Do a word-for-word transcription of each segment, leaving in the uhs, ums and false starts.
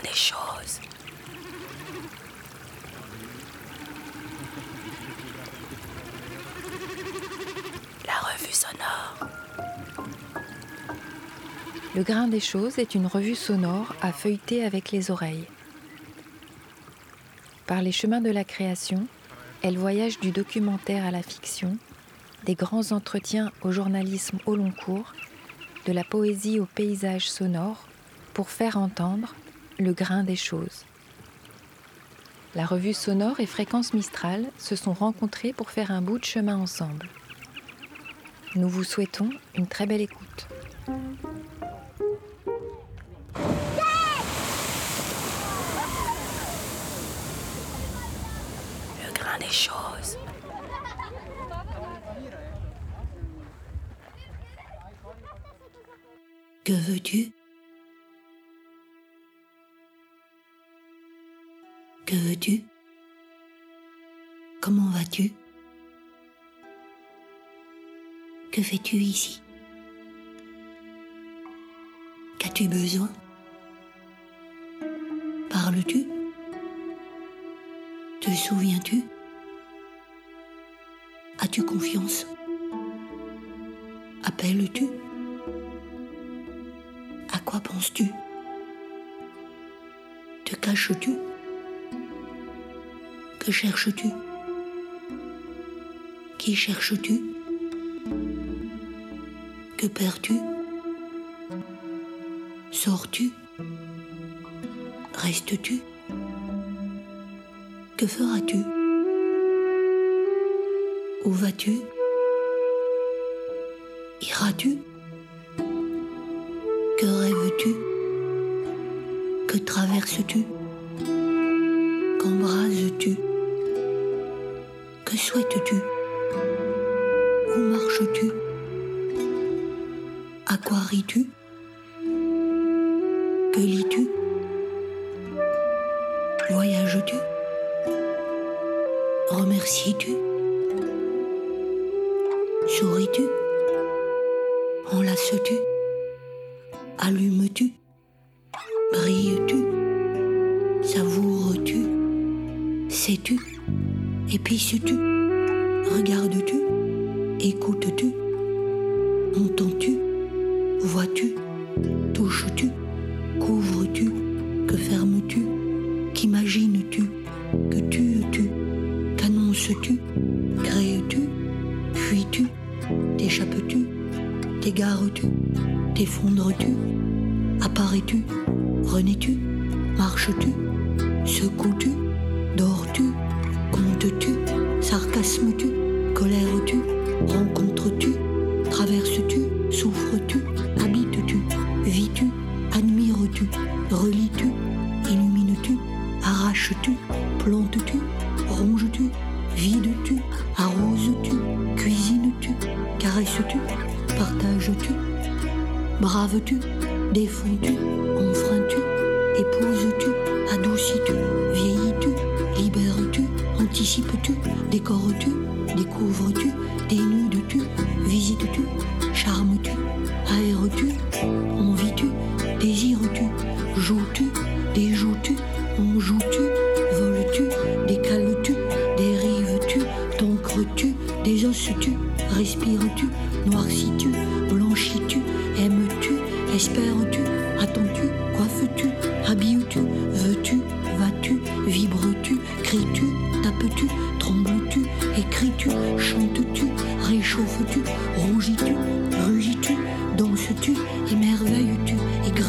des choses. La revue sonore. Le grain des choses est une revue sonore à feuilleter avec les oreilles. Par les chemins de la création, elle voyage du documentaire à la fiction, des grands entretiens au journalisme au long cours, de la poésie au paysage sonore, pour faire entendre le grain des choses. La revue sonore et Fréquence Mistral se sont rencontrées pour faire un bout de chemin ensemble. Nous vous souhaitons une très belle écoute. Le grain des choses. Que veux-tu ? Que veux-tu ? Comment vas-tu ? Que fais-tu ici ? Qu'as-tu besoin ? Parles-tu ? Te souviens-tu ? As-tu confiance ? Appelles-tu ? À quoi penses-tu ? Te caches-tu ? Que cherches-tu ? Qui cherches-tu ? Que perds-tu ? Sors-tu ? Restes-tu ? Que feras-tu ? Où vas-tu ? Iras-tu ? Que rêves-tu ? Que traverses-tu ? Qu'embrases-tu ? Que souhaites-tu ? Où marches-tu ? À quoi ris-tu ? Que lis-tu ? Voyages-tu ? Remercies-tu ? Souris-tu ? Enlaces-tu ? Allumes-tu ? Brilles-tu ? Savoures-tu ? Sais-tu ? Épices-tu ? Regardes-tu ? Écoutes-tu ? Entends-tu ? Vois-tu ? Touches-tu ? Couvres-tu ? Que fermes-tu ? Qu'imagines-tu ? Que tues-tu ? Qu'annonces-tu ? Crées-tu ? Fuis-tu ? T'échappes-tu ? T'égares-tu ? T'effondres-tu ? Apparais-tu ? Renais-tu ? Marches-tu ? Secoues-tu ? Dors-tu ? Comptes-tu ? Sarcasmes-tu ? Colères-tu ? Rencontres-tu ? Traverses-tu ? Souffres-tu ? Habites-tu ? Vis-tu ? Admires-tu ? Relis-tu ? Illumines-tu ? Arraches-tu ? Plantes-tu ? Ronges-tu ? Vides-tu ? Arroses-tu ? Cuisines-tu ? Caresses-tu ? Partages-tu ? Braves-tu ? Défends-tu ? Enfreins-tu ? Épouses-tu ? Adoucis-tu ? Vieillis-tu ? Libères-tu ? Anticipes-tu ? Décores-tu ? Découvres-tu ? Dénudes-tu ? Visites-tu ? Charmes-tu ? Aères-tu ? Envies-tu ? Désires-tu ? Joues-tu ? Déjoues-tu ? Enjoues-tu ? Voles-tu ? Décales-tu ? Dérives-tu ? T'ancres-tu ? Désosses-tu ? Respires-tu ? Noircis-tu ? Blanchis-tu ? Aimes-tu ? Espères-tu ? Attends-tu ? Coiffes-tu ? Habilles-tu ? Veux-tu ? Vas-tu ? Vibres-tu ? Cries-tu ? Tapes-tu ? Trembles-tu ? Écris-tu ? Chantes-tu ? Réchauffes-tu ? Rougis-tu ? Rugis-tu ? Danses-tu ? Émerveilles-tu ? Égrènes-tu ?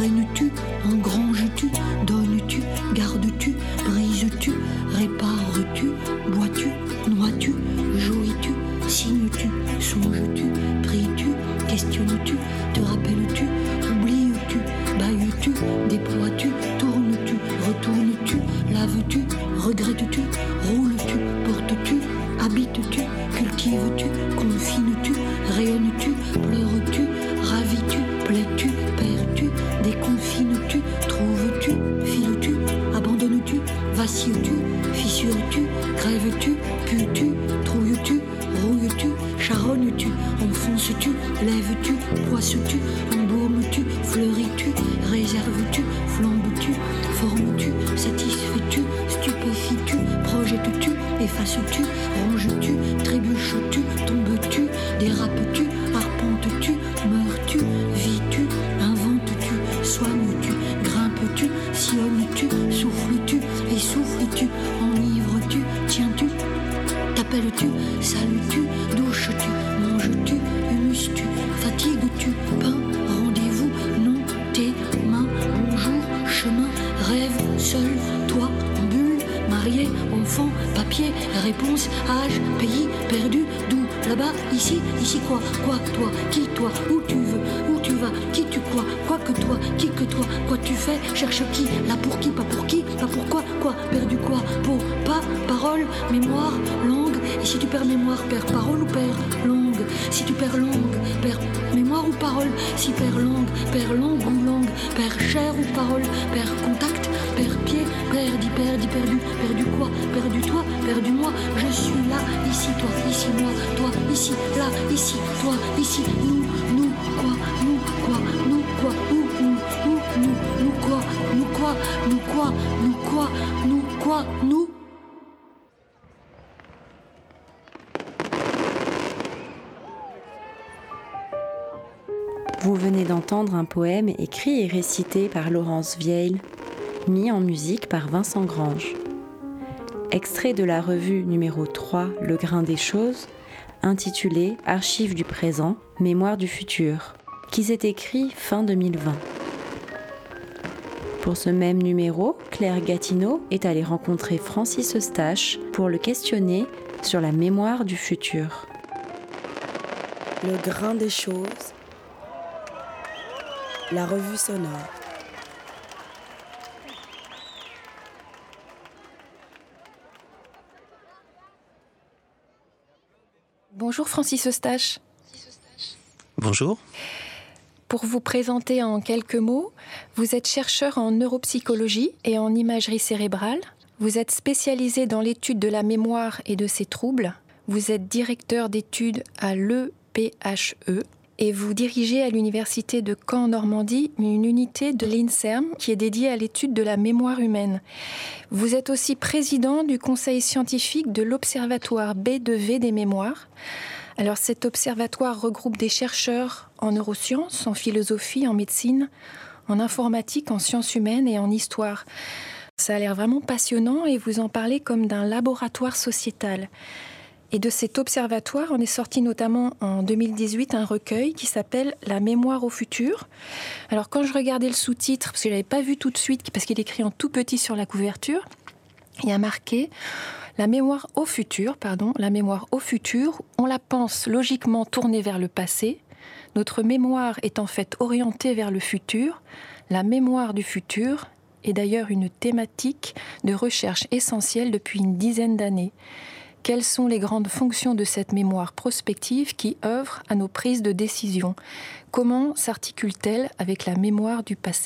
Engranges-tu ? Donnes-tu ? Gardes-tu ? Brises-tu ? Répares-tu ? Bois-tu ? Noies-tu ? Jouis-tu ? Signes-tu ? Songes-tu ? Pries-tu ? Questionnes-tu ? Te rappelles-tu ? Oublies-tu ? Bailles-tu ? Déploies-tu ? Tournes-tu ? Retournes-tu ? Laves-tu ? Regrettes-tu ? Roules-tu ? Portes-tu ? Habites-tu ? Cultives-tu ? Confines-tu ? Rayonnes-tu ? Pleures-tu ? Ravis-tu ? Plais-tu ? Perds-tu ? Déconfines-tu ? Trouves-tu ? Files-tu ? Abandonnes-tu ? Vacilles-tu ? Fissures-tu ? Crèves-tu ? Pues-tu ? Trouilles-tu ? Rouilles-tu ? Charognes-tu ? Enfonces-tu ? Lèves-tu ? Poisses-tu ? Embaumes-tu ? tu fleuris-tu, réserves-tu, flambes-tu, formes-tu, satisfais-tu, stupéfies-tu, projettes-tu, effaces-tu, ranges-tu, trébuches-tu, tombes-tu, dérapes-tu, arpentes-tu, meurs-tu, vis-tu, inventes-tu, soignes-tu, grimpes-tu, sillonnes-tu, souffles-tu, essouffles-tu, enivres-tu, tiens-tu, t'appelles-tu, salues-tu, douches-tu, manges-tu, humuses-tu, fatigues-tu, pain, rendez-vous, non, tes mains, bonjour, chemin, rêve, seul, toi, en bulle, marié, enfant, papier, réponse, âge, pays, perdu, d'où, là-bas, ici, ici quoi, quoi, toi, qui, toi, où tu veux, où tu vas, qui tu crois, quoi que toi, qui que toi, quoi tu fais, cherche qui, là pour qui, pas pour qui, pas pourquoi, quoi, perdu quoi, peau, pas, parole, mémoire, langue, et si tu perds mémoire, perds parole ou perds langue, si tu perds langue, perds mémoire ou parole, si perds langue, perds langue ou langue, perds chair ou parole, perds contact, perds pied, perdu, perdu, perdu, perdu quoi, perdu toi, perdu moi, je suis là, ici, toi, ici, moi, toi, ici, là, ici, toi, ici, nous, nous, quoi, nous, quoi, nous, quoi, où, nous, où, nous, nous, quoi, nous, quoi, nous, quoi, nous, quoi, nous, quoi, nous. Vous venez d'entendre un poème écrit et récité par Laurence Vieille, mis en musique par Vincent Grange. Extrait de la revue numéro trois, Le Grain des Choses, intitulé Archives du présent, Mémoire du futur, qui s'est écrit fin deux mille vingt. Pour ce même numéro, Claire Gatineau est allée rencontrer Francis Eustache pour le questionner sur la mémoire du futur. Le Grain des Choses, la revue sonore. Bonjour Francis Eustache. Bonjour. Pour vous présenter en quelques mots, vous êtes chercheur en neuropsychologie et en imagerie cérébrale. Vous êtes spécialisé dans l'étude de la mémoire et de ses troubles. Vous êtes directeur d'études à l'E P H E et vous dirigez à l'université de Caen en Normandie une unité de l'INSERM qui est dédiée à l'étude de la mémoire humaine. Vous êtes aussi président du conseil scientifique de l'Observatoire B deux V des mémoires. Alors cet observatoire regroupe des chercheurs en neurosciences, en philosophie, en médecine, en informatique, en sciences humaines et en histoire. Ça a l'air vraiment passionnant et vous en parlez comme d'un laboratoire sociétal. Et de cet observatoire, on est sorti notamment en deux mille dix-huit un recueil qui s'appelle « La mémoire au futur ». Alors quand je regardais le sous-titre, parce que je ne l'avais pas vu tout de suite, parce qu'il est écrit en tout petit sur la couverture, il y a marqué « La mémoire au futur », pardon, « La mémoire au futur, on la pense logiquement tournée vers le passé. Notre mémoire est en fait orientée vers le futur. La mémoire du futur est d'ailleurs une thématique de recherche essentielle depuis une dizaine d'années. Quelles sont les grandes fonctions de cette mémoire prospective qui œuvre à nos prises de décision ? Comment s'articule-t-elle avec la mémoire du passé ?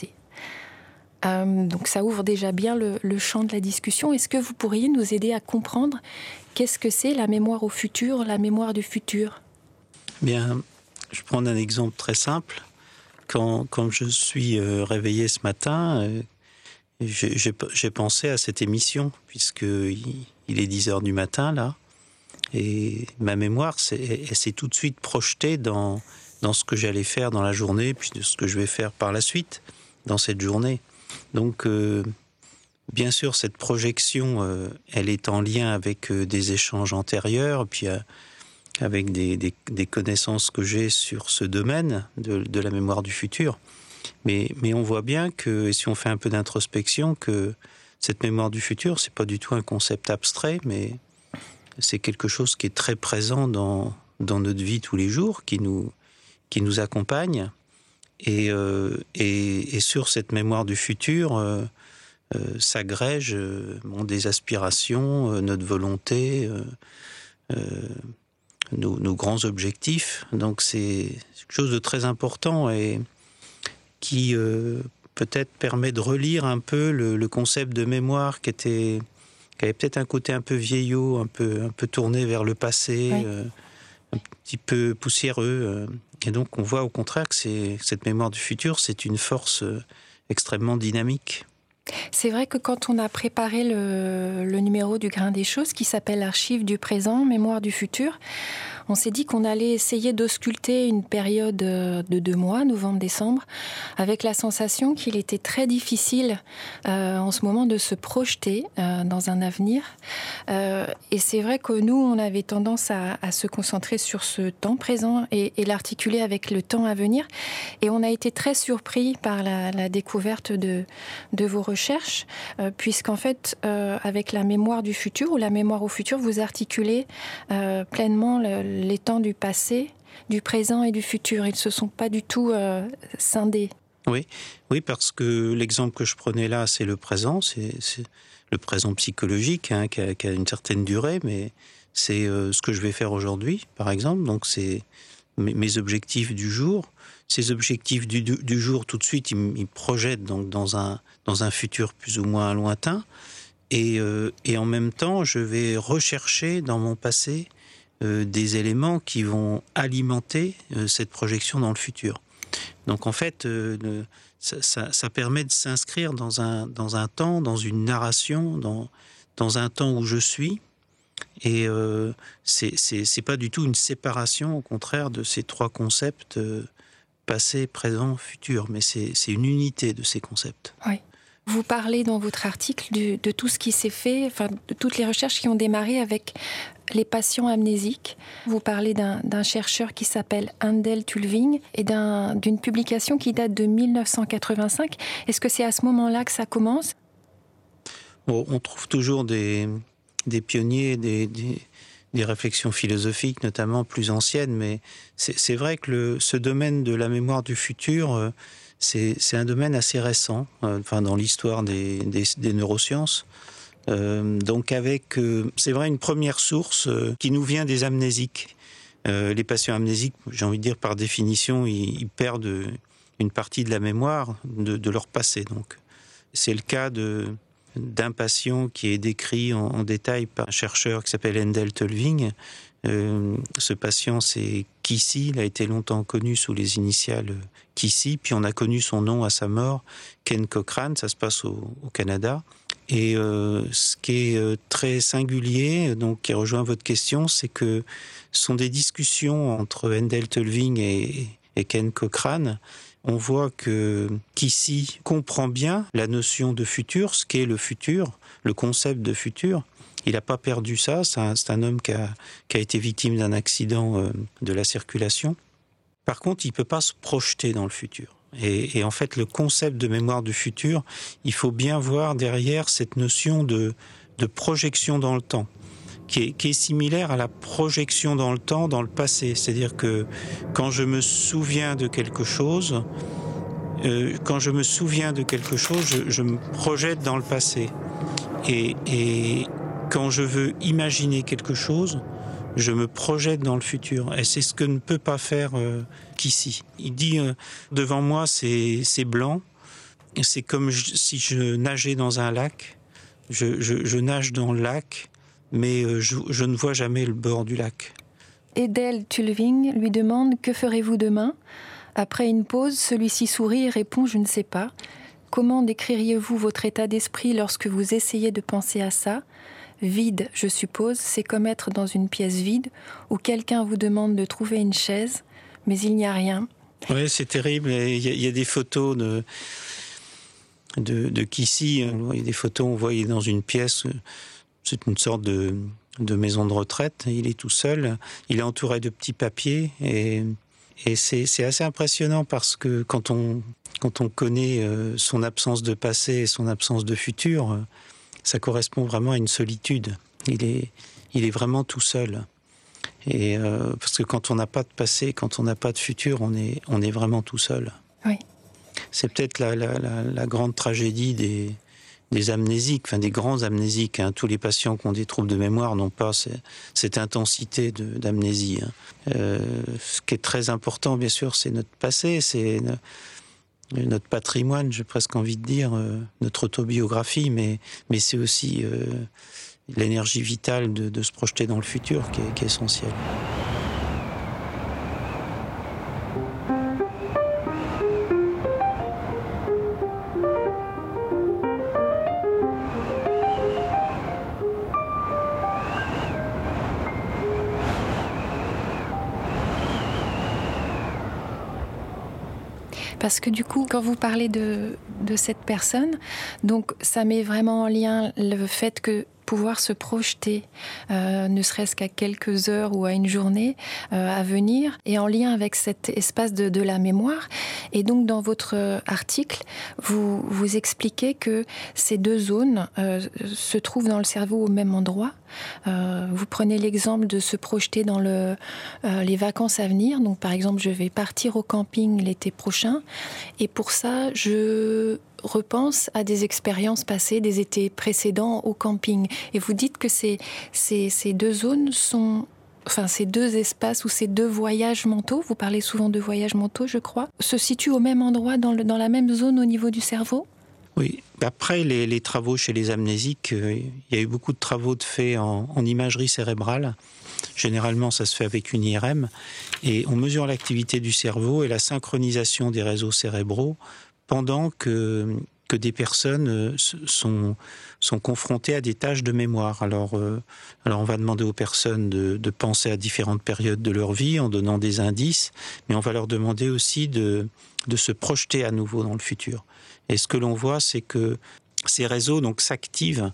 euh, Donc ça ouvre déjà bien le, le champ de la discussion. Est-ce que vous pourriez nous aider à comprendre qu'est-ce que c'est la mémoire au futur, la mémoire du futur ? Bien, je prends un exemple très simple. Quand, quand je suis euh, réveillé ce matin, euh, j'ai, j'ai, j'ai pensé à cette émission, puisqu'il il est dix heures du matin, là, et ma mémoire c'est, elle s'est tout de suite projetée dans, dans ce que j'allais faire dans la journée, puis de ce que je vais faire par la suite dans cette journée. Donc, euh, bien sûr, cette projection, euh, elle est en lien avec euh, des échanges antérieurs, puis euh, avec des, des, des connaissances que j'ai sur ce domaine de, de la mémoire du futur. Mais, mais on voit bien que, si on fait un peu d'introspection, que cette mémoire du futur, c'est pas du tout un concept abstrait, mais c'est quelque chose qui est très présent dans, dans notre vie tous les jours, qui nous, qui nous accompagne. Et, euh, et, et sur cette mémoire du futur euh, euh, s'agrègent euh, bon, des aspirations, euh, notre volonté, euh, euh, nos, nos grands objectifs. Donc c'est quelque chose de très important et qui euh, peut-être permet de relire un peu le, le concept de mémoire qui était, qui avait peut-être un côté un peu vieillot, un peu, un peu tourné vers le passé, oui. euh, un petit peu poussiéreux. Euh, Et donc on voit au contraire que c'est, cette mémoire du futur, c'est une force extrêmement dynamique. C'est vrai que quand on a préparé le, le numéro du Grain des Choses, qui s'appelle Archives du présent, Mémoire du futur, on s'est dit qu'on allait essayer d'ausculter une période de deux mois, novembre-décembre, avec la sensation qu'il était très difficile euh, en ce moment de se projeter euh, dans un avenir. Euh, et c'est vrai que nous, on avait tendance à, à se concentrer sur ce temps présent et, et l'articuler avec le temps à venir. Et on a été très surpris par la, la découverte de, de vos recherches, euh, puisqu'en fait, euh, avec la mémoire du futur ou la mémoire au futur, vous articulez euh, pleinement le, les temps du passé, du présent et du futur. Ils ne se sont pas du tout euh, scindés. Oui, oui, parce que l'exemple que je prenais là, c'est le présent, c'est, c'est le présent psychologique, hein, qui, a, qui a une certaine durée, mais c'est euh, ce que je vais faire aujourd'hui, par exemple. Donc c'est mes, mes objectifs du jour. Ces objectifs du, du, du jour, tout de suite, ils me projettent donc dans un, dans un futur plus ou moins lointain. Et, euh, et en même temps, je vais rechercher dans mon passé euh, des éléments qui vont alimenter euh, cette projection dans le futur. Donc en fait, euh, le, ça, ça, ça permet de s'inscrire dans un, dans un temps, dans une narration, dans, dans un temps où je suis. Et euh, c'est, c'est, c'est pas du tout une séparation, au contraire, de ces trois concepts euh, passé, présent, futur. Mais c'est, c'est une unité de ces concepts. Oui. Vous parlez dans votre article du, de tout ce qui s'est fait, enfin, de toutes les recherches qui ont démarré avec les patients amnésiques. Vous parlez d'un, d'un chercheur qui s'appelle Handel Tulving et d'un, d'une publication qui date de dix-neuf cent quatre-vingt-cinq. Est-ce que c'est à ce moment-là que ça commence ? Bon, on trouve toujours des, des pionniers, des, des, des réflexions philosophiques, notamment plus anciennes, mais c'est, c'est vrai que le, ce domaine de la mémoire du futur... Euh, C'est, c'est un domaine assez récent, euh, enfin dans l'histoire des, des, des neurosciences. Euh, donc avec, euh, c'est vrai, une première source euh, qui nous vient des amnésiques. Euh, les patients amnésiques, j'ai envie de dire par définition, ils, ils perdent une partie de la mémoire de, de leur passé. Donc c'est le cas de, d'un patient qui est décrit en, en détail par un chercheur qui s'appelle Handel Tulving. Euh, ce patient, c'est Kissy, il a été longtemps connu sous les initiales Kissy, puis on a connu son nom à sa mort, Ken Cochrane, ça se passe au, au Canada. Et euh, ce qui est euh, très singulier, donc qui rejoint votre question, c'est que ce sont des discussions entre Handel Tulving et, et Ken Cochrane. On voit que Kissy comprend bien la notion de futur, ce qu'est le futur, le concept de futur. Il n'a pas perdu ça, c'est un, c'est un homme qui a, qui a été victime d'un accident euh, de la circulation. Par contre, il ne peut pas se projeter dans le futur. Et, et en fait, le concept de mémoire du futur, il faut bien voir derrière cette notion de, de projection dans le temps, qui est, qui est similaire à la projection dans le temps, dans le passé. C'est-à-dire que quand je me souviens de quelque chose, euh, quand je me souviens de quelque chose, je, je me projette dans le passé. Et... et Quand je veux imaginer quelque chose, je me projette dans le futur. Et c'est ce que ne peut pas faire euh, Kissy. Il dit, euh, devant moi, c'est, c'est blanc. C'est comme je, si je nageais dans un lac. Je, je, je nage dans le lac, mais euh, je, je ne vois jamais le bord du lac. Handel Tulving lui demande « Que ferez-vous demain ?» Après une pause, celui-ci sourit et répond « Je ne sais pas. » Comment décririez-vous votre état d'esprit lorsque vous essayez de penser à ça ? Vide, je suppose, c'est comme être dans une pièce vide où quelqu'un vous demande de trouver une chaise, mais il n'y a rien. Oui, c'est terrible. Il y a, il y a des photos de, de, de Kissy. Il y a des photos, on voit, il est dans une pièce, c'est une sorte de, de maison de retraite. Il est tout seul, il est entouré de petits papiers. Et, et c'est, c'est assez impressionnant parce que quand on, quand on connaît son absence de passé et son absence de futur, ça correspond vraiment à une solitude. Il est, il est vraiment tout seul. Et euh, parce que quand on n'a pas de passé, quand on n'a pas de futur, on est, on est vraiment tout seul. Oui. C'est peut-être la, la, la, la grande tragédie des, des amnésiques, enfin des grands amnésiques. Hein. Tous les patients qui ont des troubles de mémoire n'ont pas cette, cette intensité de, d'amnésie. Hein. Euh, ce qui est très important, bien sûr, c'est notre passé, c'est notre patrimoine, j'ai presque envie de dire, euh, notre autobiographie, mais, mais c'est aussi euh, l'énergie vitale de, de se projeter dans le futur qui est, qui est essentielle. Parce que du coup, quand vous parlez de, de cette personne, donc ça met vraiment en lien le fait que pouvoir se projeter, euh, ne serait-ce qu'à quelques heures ou à une journée euh, à venir, et en lien avec cet espace de, de la mémoire. Et donc, dans votre article, vous, vous expliquez que ces deux zones euh, se trouvent dans le cerveau au même endroit. Euh, vous prenez l'exemple de se projeter dans le, euh, les vacances à venir. Donc, par exemple, je vais partir au camping l'été prochain, et pour ça, je repense à des expériences passées, des étés précédents au camping. Et vous dites que ces, ces, ces deux zones sont... Enfin, ces deux espaces ou ces deux voyages mentaux, vous parlez souvent de voyages mentaux, je crois, se situent au même endroit, dans, le, dans la même zone au niveau du cerveau ? Oui. Après les, les travaux chez les amnésiques, euh, il y a eu beaucoup de travaux de faits en, en imagerie cérébrale. Généralement, ça se fait avec une I R M. Et on mesure l'activité du cerveau et la synchronisation des réseaux cérébraux pendant que, que des personnes sont, sont confrontées à des tâches de mémoire. Alors, euh, alors on va demander aux personnes de, de penser à différentes périodes de leur vie en donnant des indices, mais on va leur demander aussi de, de se projeter à nouveau dans le futur. Et ce que l'on voit, c'est que ces réseaux donc, s'activent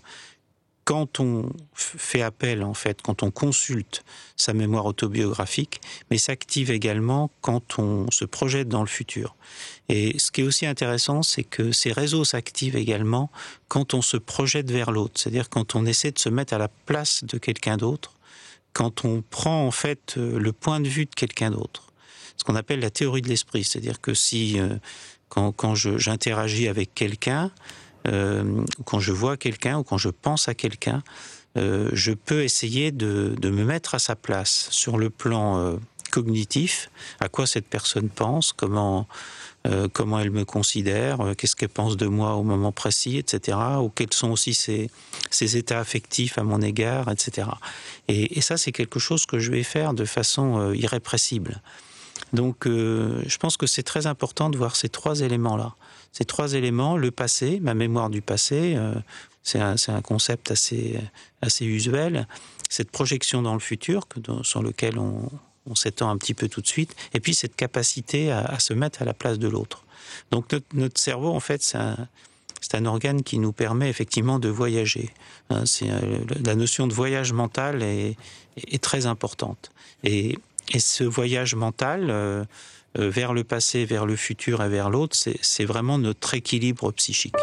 quand on fait appel, en fait, quand on consulte sa mémoire autobiographique, mais s'active également quand on se projette dans le futur. Et ce qui est aussi intéressant, c'est que ces réseaux s'activent également quand on se projette vers l'autre, c'est-à-dire quand on essaie de se mettre à la place de quelqu'un d'autre, quand on prend en fait le point de vue de quelqu'un d'autre. Ce qu'on appelle la théorie de l'esprit, c'est-à-dire que si, euh, quand, quand je, j'interagis avec quelqu'un, Euh, quand je vois quelqu'un ou quand je pense à quelqu'un, euh, je peux essayer de, de me mettre à sa place sur le plan euh, cognitif, à quoi cette personne pense, comment, euh, comment elle me considère, euh, qu'est-ce qu'elle pense de moi au moment précis, et cetera, ou quels sont aussi ses, ses états affectifs à mon égard, et cetera. Et, et ça, c'est quelque chose que je vais faire de façon euh, irrépressible. Donc, euh, je pense que c'est très important de voir ces trois éléments-là. Ces trois éléments, le passé, ma mémoire du passé, euh, c'est, un, c'est un concept assez, assez usuel, cette projection dans le futur, que, dans, sur lequel on, on s'étend un petit peu tout de suite, et puis cette capacité à, à se mettre à la place de l'autre. Donc notre, notre cerveau, en fait, c'est un, c'est un organe qui nous permet effectivement de voyager. Hein, c'est, euh, la notion de voyage mental est, est très importante. Et, et ce voyage mental... Euh, vers le passé, vers le futur et vers l'autre, c'est, c'est vraiment notre équilibre psychique.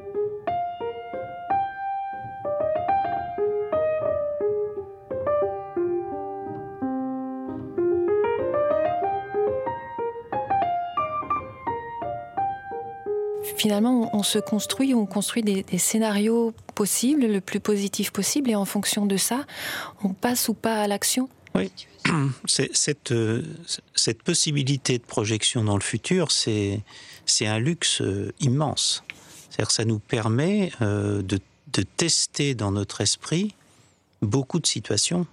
Finalement, on se construit, on construit des, des scénarios possibles, le plus positif possible, et en fonction de ça, on passe ou pas à l'action. Oui, c'est, cette, euh, cette possibilité de projection dans le futur, c'est, c'est un luxe euh, immense. C'est-à-dire que ça nous permet euh, de, de tester dans notre esprit beaucoup de situations.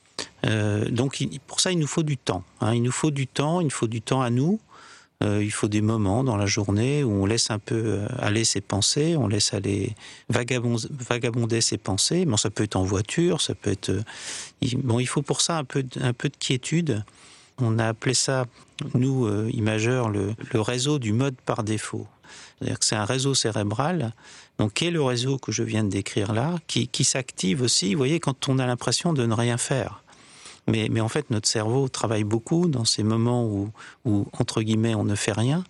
Euh, donc il, pour ça, il nous faut du temps. Hein. Il nous faut du temps, il nous faut du temps à nous. Euh, il faut des moments dans la journée où on laisse un peu aller ses pensées, on laisse aller vagabond, vagabonder ses pensées. Bon, ça peut être en voiture, ça peut être... Il, bon, il faut pour ça un peu, un peu de quiétude. On a appelé ça, nous, euh, imageurs, le, le réseau du mode par défaut. C'est-à-dire que c'est un réseau cérébral, donc qui est le réseau que je viens de décrire là, qui, qui s'active aussi, vous voyez, quand on a l'impression de ne rien faire. Mais, mais en fait, notre cerveau travaille beaucoup dans ces moments où, où, entre guillemets, on ne fait rien.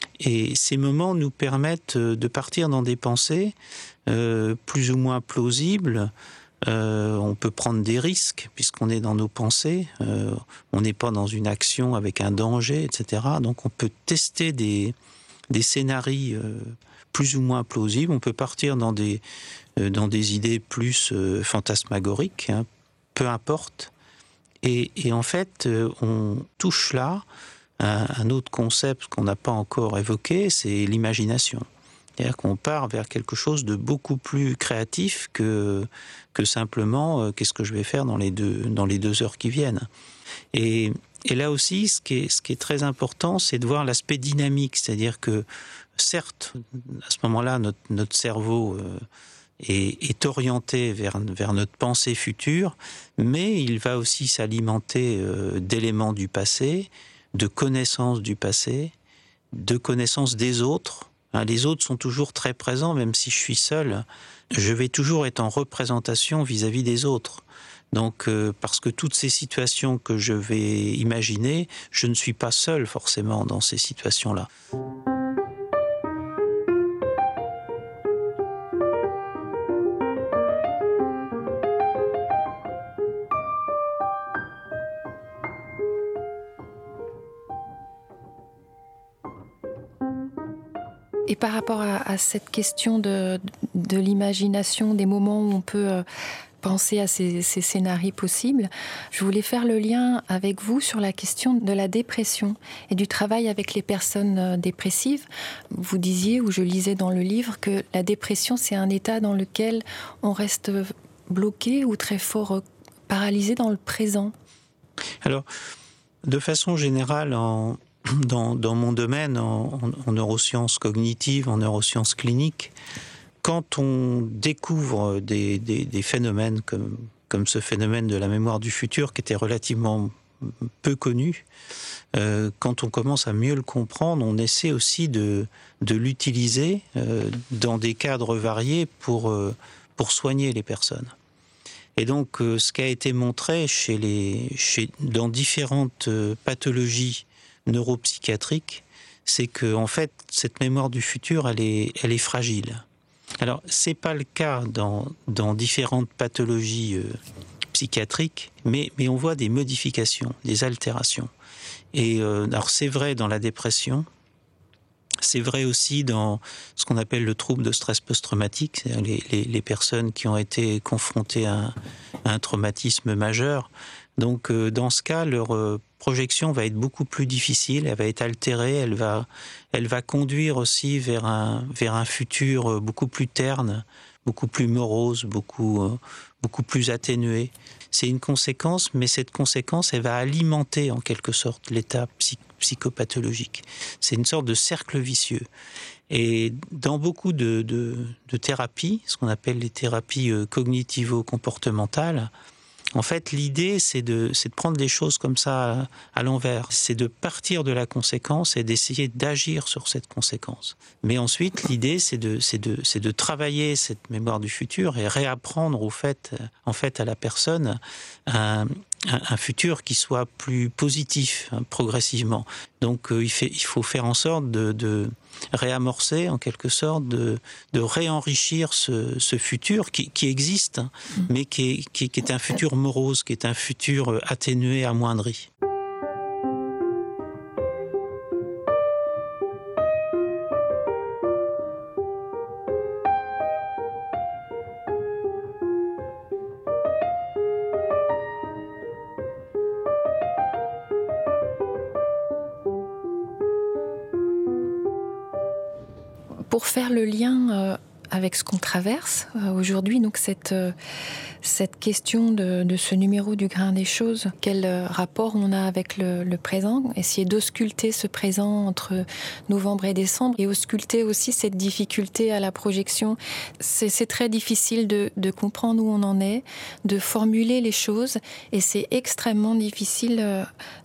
Et ces moments nous permettent de partir dans des pensées euh, plus ou moins plausibles. Euh, on peut prendre des risques, puisqu'on est dans nos pensées. Euh, on n'est pas dans une action avec un danger, et cetera. Donc on peut tester des, des scénarios euh, plus ou moins plausibles. On peut partir dans des, euh, dans des idées plus euh, fantasmagoriques, hein, peu importe. Et, et en fait, on touche là un, un autre concept qu'on n'a pas encore évoqué, c'est l'imagination. C'est-à-dire qu'on part vers quelque chose de beaucoup plus créatif que, que simplement euh, qu'est-ce que je vais faire dans les deux, dans les deux heures qui viennent. Et, et là aussi, ce qui est, ce qui est très important, c'est de voir l'aspect dynamique. C'est-à-dire que, certes, à ce moment-là, notre, notre cerveau... Euh, Est, est orienté vers, vers notre pensée future, mais il va aussi s'alimenter euh, d'éléments du passé, de connaissances du passé, de connaissance des autres. Hein, les autres sont toujours très présents, même si je suis seul. Je vais toujours être en représentation vis-à-vis des autres. Donc, euh, parce que toutes ces situations que je vais imaginer, je ne suis pas seul forcément dans ces situations-là. Et par rapport à, à cette question de, de l'imagination, des moments où on peut euh, penser à ces, ces scénarios possibles, je voulais faire le lien avec vous sur la question de la dépression et du travail avec les personnes euh, dépressives. Vous disiez, ou je lisais dans le livre, que la dépression, c'est un état dans lequel on reste bloqué ou très fort euh, paralysé dans le présent. Alors, de façon générale, en... Dans, dans mon domaine, en, en neurosciences cognitives, en neurosciences cliniques, quand on découvre des, des, des phénomènes comme, comme ce phénomène de la mémoire du futur, qui était relativement peu connu, euh, quand on commence à mieux le comprendre, on essaie aussi de, de l'utiliser euh, dans des cadres variés pour, euh, pour soigner les personnes. Et donc, euh, ce qui a été montré chez les, chez, dans différentes euh, pathologies neuropsychiatrique, c'est que en fait cette mémoire du futur, elle est, elle est fragile. Alors c'est pas le cas dans, dans différentes pathologies euh, psychiatriques, mais, mais on voit des modifications, des altérations. Et euh, alors c'est vrai dans la dépression, c'est vrai aussi dans ce qu'on appelle le trouble de stress post-traumatique, c'est-à-dire les, les, les personnes qui ont été confrontées à, à un traumatisme majeur. Donc euh, dans ce cas, leur euh, projection va être beaucoup plus difficile, elle va être altérée, elle va, elle va conduire aussi vers un, vers un futur beaucoup plus terne, beaucoup plus morose, beaucoup, euh, beaucoup plus atténué. C'est une conséquence, mais cette conséquence, elle va alimenter en quelque sorte l'état psy- psychopathologique. C'est une sorte de cercle vicieux. Et dans beaucoup de, de, de thérapies, ce qu'on appelle les thérapies euh, cognitivo-comportementales, en fait, l'idée, c'est de, c'est de prendre des choses comme ça à, à l'envers. C'est de partir de la conséquence et d'essayer d'agir sur cette conséquence. Mais ensuite, l'idée, c'est de, c'est de, c'est de travailler cette mémoire du futur et réapprendre au fait, en fait, à la personne un, un, un futur qui soit plus positif, hein, progressivement. Donc, euh, il, fait, il faut faire en sorte de, de réamorcer, en quelque sorte, de, de réenrichir ce, ce futur qui, qui existe, hein, mais qui est, qui, qui est un futur morose, qui est un futur atténué, amoindri. Pour faire le lien euh, avec ce qu'on traverse euh, aujourd'hui, donc cette, euh, cette question de, de ce numéro du grain des choses, quel euh, rapport on a avec le, le présent, essayer d'ausculter ce présent entre novembre et décembre et ausculter aussi cette difficulté à la projection. C'est, c'est très difficile de, de comprendre où on en est, de formuler les choses, et c'est extrêmement difficile euh,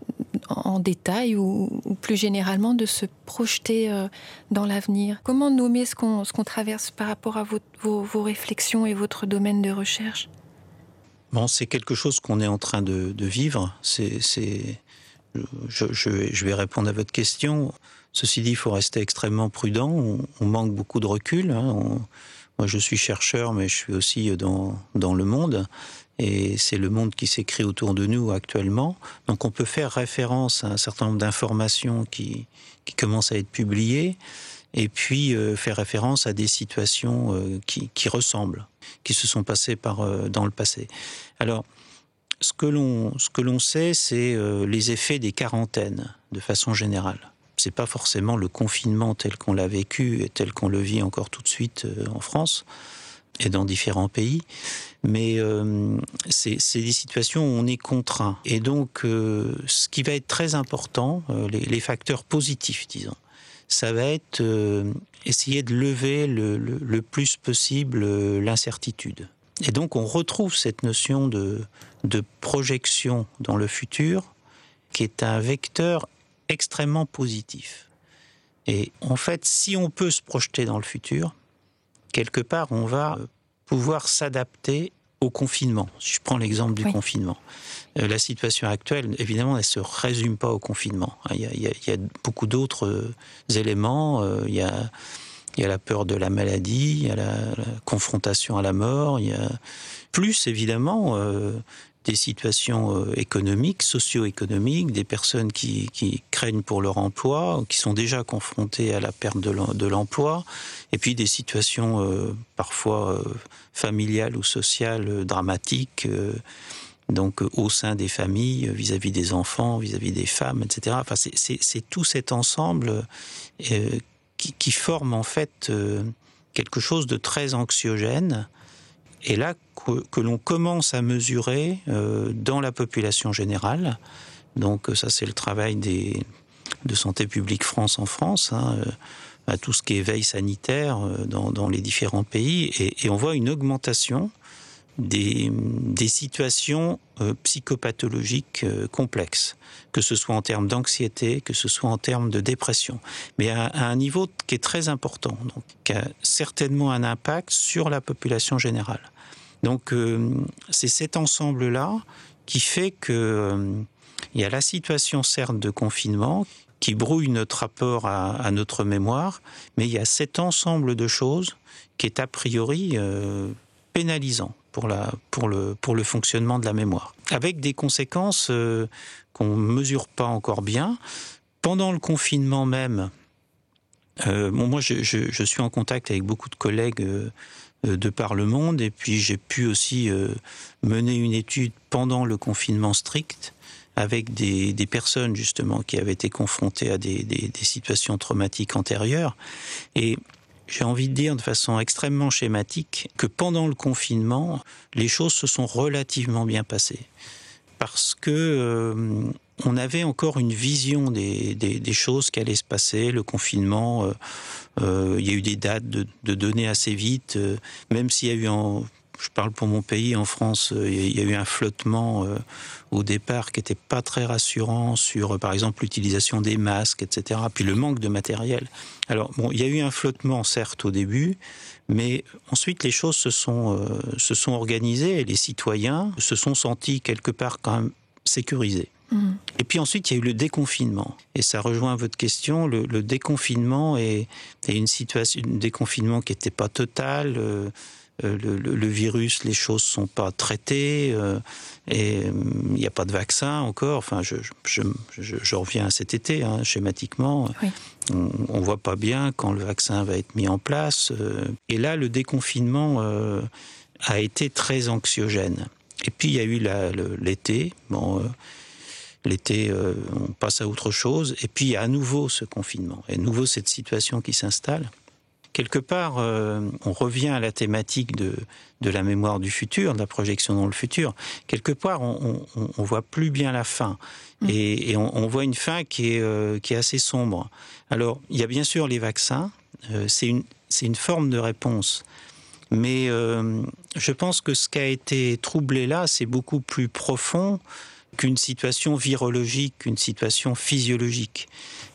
en détail ou, ou plus généralement de se projeter euh, dans l'avenir. Comment nommer ce qu'on, ce qu'on traverse par rapport à vos, vos, vos réflexions et votre domaine de recherche ? Bon, c'est quelque chose qu'on est en train de, de vivre. C'est, c'est, je, je, je vais répondre à votre question. Ceci dit, il faut rester extrêmement prudent. On, on manque beaucoup de recul. Hein. On, moi, je suis chercheur, mais je suis aussi dans, dans le monde. Et c'est le monde qui s'écrit autour de nous actuellement. Donc on peut faire référence à un certain nombre d'informations qui, qui commencent à être publiées, et puis euh, faire référence à des situations euh, qui, qui ressemblent, qui se sont passées par, euh, dans le passé. Alors, ce que l'on, ce que l'on sait, c'est euh, les effets des quarantaines, de façon générale. C'est pas forcément le confinement tel qu'on l'a vécu et tel qu'on le vit encore tout de suite euh, en France et dans différents pays, mais euh, c'est, c'est des situations où on est contraint. Et donc, euh, ce qui va être très important, euh, les, les facteurs positifs, disons, ça va être euh, essayer de lever le, le, le plus possible euh, l'incertitude. Et donc, on retrouve cette notion de, de projection dans le futur, qui est un vecteur extrêmement positif. Et en fait, si on peut se projeter dans le futur, quelque part, on va pouvoir s'adapter au confinement. Si je prends l'exemple du oui. confinement. Euh, la situation actuelle, évidemment, elle ne se résume pas au confinement. Il y a, il y a, il y a beaucoup d'autres euh, éléments. Euh, il y a, il y a la peur de la maladie, il y a la, la confrontation à la mort, il y a plus, évidemment, euh, des situations euh, économiques, socio-économiques, des personnes qui, qui craignent pour leur emploi, qui sont déjà confrontées à la perte de, de l'emploi, et puis des situations euh, parfois euh, familiales ou sociales euh, dramatiques, euh, donc euh, au sein des familles, euh, vis-à-vis des enfants, vis-à-vis des femmes, et cetera. Enfin, c'est, c'est, c'est tout cet ensemble euh, qui, qui forme en fait euh, quelque chose de très anxiogène, et là que, que l'on commence à mesurer euh, dans la population générale. Donc ça, c'est le travail des, de Santé publique France en France, hein, euh, à tout ce qui est veille sanitaire euh, dans, dans les différents pays, et, et on voit une augmentation des, des situations euh, psychopathologiques euh, complexes, que ce soit en termes d'anxiété, que ce soit en termes de dépression, mais à, à un niveau qui est très important, donc qui a certainement un impact sur la population générale. Donc euh, c'est cet ensemble-là qui fait que euh, il y a la situation certes de confinement qui brouille notre rapport à, à notre mémoire, mais il y a cet ensemble de choses qui est a priori euh, pénalisant pour, la, pour, le, pour le fonctionnement de la mémoire, avec des conséquences euh, qu'on ne mesure pas encore bien. Pendant le confinement même, euh, bon, moi je, je, je suis en contact avec beaucoup de collègues euh, de par le monde, et puis j'ai pu aussi euh, mener une étude pendant le confinement strict avec des, des personnes justement qui avaient été confrontées à des, des, des situations traumatiques antérieures. Et j'ai envie de dire de façon extrêmement schématique que pendant le confinement, les choses se sont relativement bien passées. Parce que euh, on avait encore une vision des, des, des choses qui allaient se passer. Le confinement, euh, euh, il y a eu des dates de, de données assez vite, euh, même s'il y a eu, en, je parle pour mon pays, en France, euh, il y a eu un flottement euh, au départ qui n'était pas très rassurant sur, euh, par exemple, l'utilisation des masques, et cetera, puis le manque de matériel. Alors, bon, il y a eu un flottement, certes, au début, mais ensuite, les choses se sont, euh, se sont organisées et les citoyens se sont sentis quelque part quand même sécurisés. Mmh. Et puis ensuite, il y a eu le déconfinement. Et ça rejoint votre question, le, le déconfinement est, est une situation, un déconfinement qui n'était pas total. Euh, le, le, le virus, les choses ne sont pas traitées, euh, et il euh, n'y a pas de vaccin encore. Enfin, je, je, je, je reviens à cet été, hein, schématiquement. Oui. On ne voit pas bien quand le vaccin va être mis en place. Euh, et là, le déconfinement euh, a été très anxiogène. Et puis, il y a eu la, le, l'été. Bon, euh, l'été, euh, on passe à autre chose. Et puis, il y a à nouveau ce confinement. Et à nouveau, cette situation qui s'installe. Quelque part, euh, on revient à la thématique de, de la mémoire du futur, de la projection dans le futur. Quelque part, on ne voit plus bien la fin. Mmh. Et, et on, on voit une fin qui est, euh, qui est assez sombre. Alors, il y a bien sûr les vaccins. Euh, c'est une, c'est une forme de réponse. Mais euh, je pense que ce qui a été troublé là, c'est beaucoup plus profond qu'une situation virologique, qu'une situation physiologique.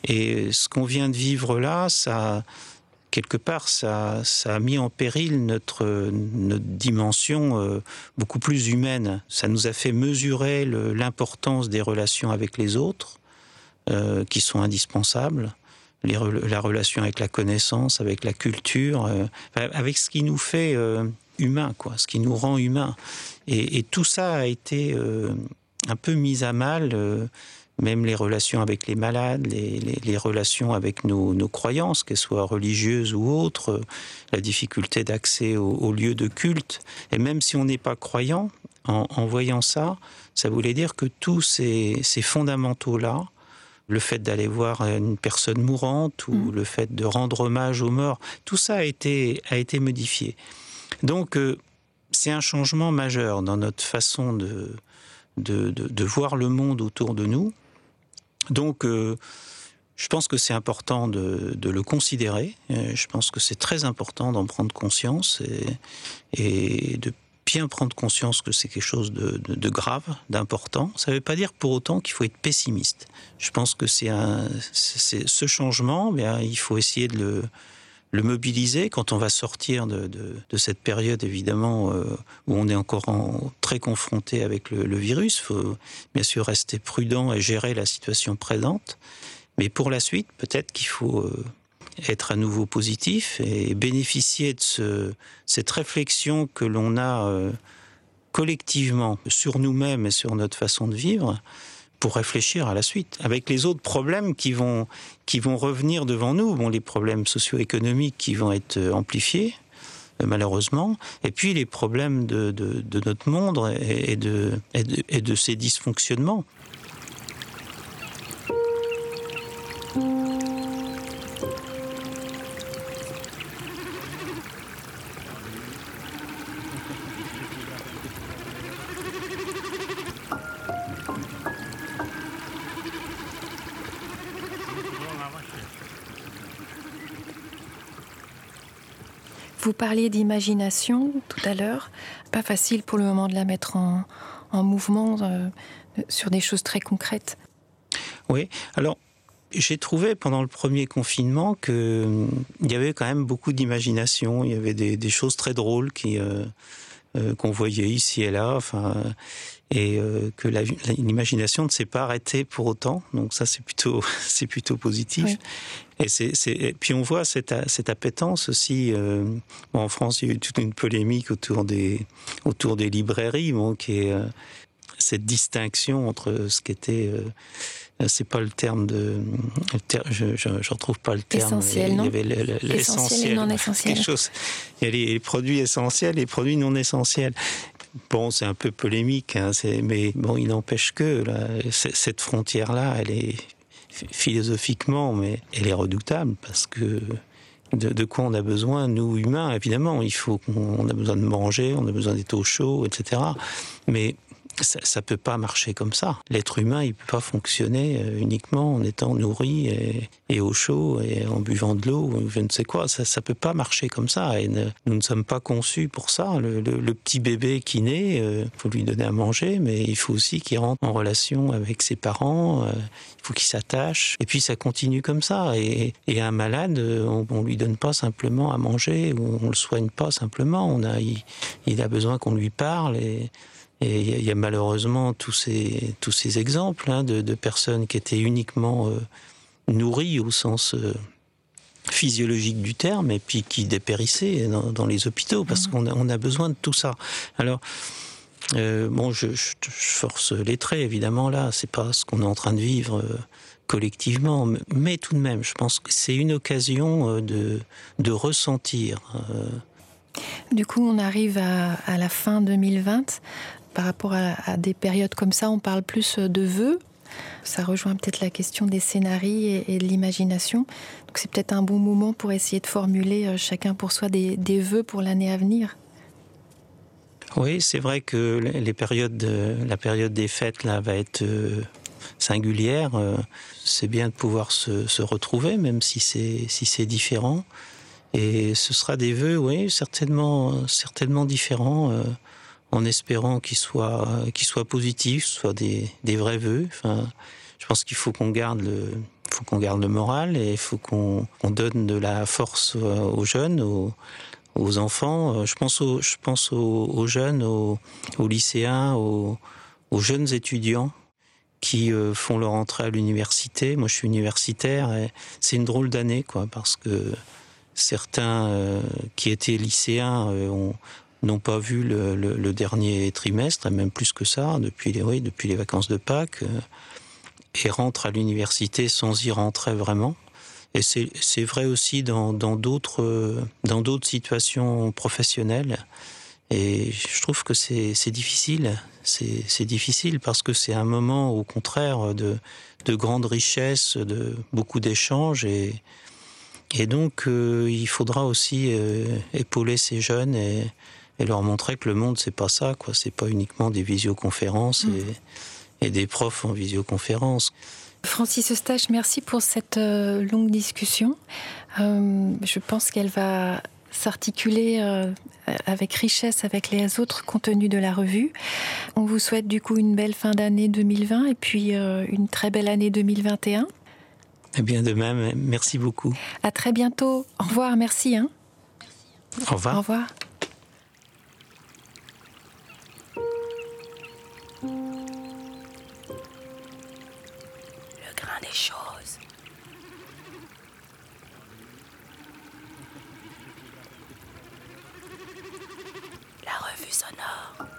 Et ce qu'on vient de vivre là, ça... quelque part, ça, ça a mis en péril notre, notre dimension euh, beaucoup plus humaine. Ça nous a fait mesurer le, l'importance des relations avec les autres, euh, qui sont indispensables, les, la relation avec la connaissance, avec la culture, euh, avec ce qui nous fait euh, humains, quoi, ce qui nous rend humains. Et, et tout ça a été euh, un peu mis à mal, euh, même les relations avec les malades, les, les, les relations avec nos, nos croyances, qu'elles soient religieuses ou autres, la difficulté d'accès aux, aux lieux de culte. Et même si on n'est pas croyant, en, en voyant ça, ça voulait dire que tous ces, ces fondamentaux-là, le fait d'aller voir une personne mourante ou mmh. le fait de rendre hommage aux morts, tout ça a été, a été modifié. Donc, euh, c'est un changement majeur dans notre façon de, de, de, de voir le monde autour de nous. Donc, euh, je pense que c'est important de, de le considérer. Je pense que c'est très important d'en prendre conscience et, et de bien prendre conscience que c'est quelque chose de, de, de grave, d'important. Ça ne veut pas dire pour autant qu'il faut être pessimiste. Je pense que c'est, un, c'est ce changement, bien, il faut essayer de le, le mobiliser quand on va sortir de, de, de cette période, évidemment, euh, où on est encore en, très confronté avec le, le virus. Il faut bien sûr rester prudent et gérer la situation présente. Mais pour la suite, peut-être qu'il faut euh, être à nouveau positif et bénéficier de ce, cette réflexion que l'on a euh, collectivement sur nous-mêmes et sur notre façon de vivre pour réfléchir à la suite. Avec les autres problèmes qui vont, qui vont revenir devant nous, bon, les problèmes socio-économiques qui vont être amplifiés, euh, malheureusement, et puis les problèmes de, de, de notre monde et, et, de, et, de, et de ses dysfonctionnements. Vous parliez d'imagination tout à l'heure. Pas facile pour le moment de la mettre en, en mouvement euh, sur des choses très concrètes. Oui, alors j'ai trouvé pendant le premier confinement qu'il y avait quand même beaucoup d'imagination. Il y avait des, des choses très drôles qui, euh, euh, qu'on voyait ici et là. Enfin, et euh, que la, l'imagination ne s'est pas arrêtée pour autant. Donc ça, c'est plutôt, c'est plutôt positif. Oui. Et, c'est, c'est, et puis on voit cette, cette appétence aussi. Euh, bon, en France, il y a eu toute une polémique autour des, autour des librairies, bon, qui est euh, cette distinction entre ce qui était... Euh, c'est pas le terme de... Le ter, je je retrouve pas le terme. Essentiel, non ? Il y avait le, le, l'essentiel. Et non essentiel. Quelque chose. Il y a les, les produits essentiels et les produits non essentiels. Bon, c'est un peu polémique, hein, c'est, mais bon, il n'empêche que là, cette frontière-là, elle est philosophiquement, mais elle est redoutable parce que de, de quoi on a besoin, nous humains, évidemment, il faut qu'on on a besoin de manger, on a besoin d'être au chaud, et cetera. Mais ça, ça peut pas marcher comme ça. L'être humain, il peut pas fonctionner uniquement en étant nourri et, et au chaud et en buvant de l'eau ou je ne sais quoi. Ça, ça peut pas marcher comme ça. Et ne, nous ne sommes pas conçus pour ça. Le, le, le petit bébé qui naît, il euh, faut lui donner à manger, mais il faut aussi qu'il rentre en relation avec ses parents. Euh, il faut qu'il s'attache. Et puis ça continue comme ça. Et, et un malade, on, on lui donne pas simplement à manger ou on le soigne pas simplement. On a, il, il a besoin qu'on lui parle et Et il y a malheureusement tous ces, tous ces exemples hein, de, de personnes qui étaient uniquement euh, nourries au sens euh, physiologique du terme et puis qui dépérissaient dans, dans les hôpitaux parce mmh. qu'on a, on a besoin de tout ça. Alors, euh, bon, je, je, je force les traits évidemment là, c'est pas ce qu'on est en train de vivre euh, collectivement, mais tout de même, je pense que c'est une occasion euh, de, de ressentir. Euh, Du coup, on arrive à, à la fin deux mille vingt. Par rapport à, à des périodes comme ça, on parle plus de vœux. Ça rejoint peut-être la question des scénarios et, et de l'imagination. Donc c'est peut-être un bon moment pour essayer de formuler euh, chacun pour soi des, des vœux pour l'année à venir. Oui, c'est vrai que les périodes de, la période des fêtes là, va être euh, singulière. Euh, c'est bien de pouvoir se, se retrouver, même si c'est, si c'est différent. Et ce sera des vœux, oui, certainement, certainement différents, euh, en espérant qu'ils soient, qu'ils soient positifs, soit des, des vrais vœux. Enfin, je pense qu'il faut qu'on garde le, faut qu'on garde le moral et il faut qu'on, qu'on donne de la force aux jeunes, aux, aux enfants. Je pense aux, je pense aux, aux jeunes, aux, aux lycéens, aux, aux jeunes étudiants qui euh, font leur entrée à l'université. Moi, je suis universitaire et c'est une drôle d'année, quoi, parce que certains euh, qui étaient lycéens euh, ont, n'ont pas vu le, le, le dernier trimestre, et même plus que ça, depuis les, oui, depuis les vacances de Pâques, euh, et rentrent à l'université sans y rentrer vraiment. Et c'est, c'est vrai aussi dans, dans, d'autres, euh, dans d'autres situations professionnelles. Et je trouve que c'est, c'est difficile. C'est, c'est difficile parce que c'est un moment, au contraire, de, de grande richesse, de beaucoup d'échanges et Et donc, euh, il faudra aussi euh, épauler ces jeunes et, et leur montrer que le monde, c'est pas ça, quoi. C'est pas uniquement des visioconférences mmh. et, et des profs en visioconférence. Francis Eustache, merci pour cette euh, longue discussion. Euh, je pense qu'elle va s'articuler euh, avec richesse avec les autres contenus de la revue. On vous souhaite du coup une belle fin d'année deux mille vingt et puis euh, une très belle année deux mille vingt et un. Eh bien, de même, merci beaucoup. À très bientôt. Au revoir, merci. Hein. Au revoir. Au revoir. Le grain des choses. La revue sonore.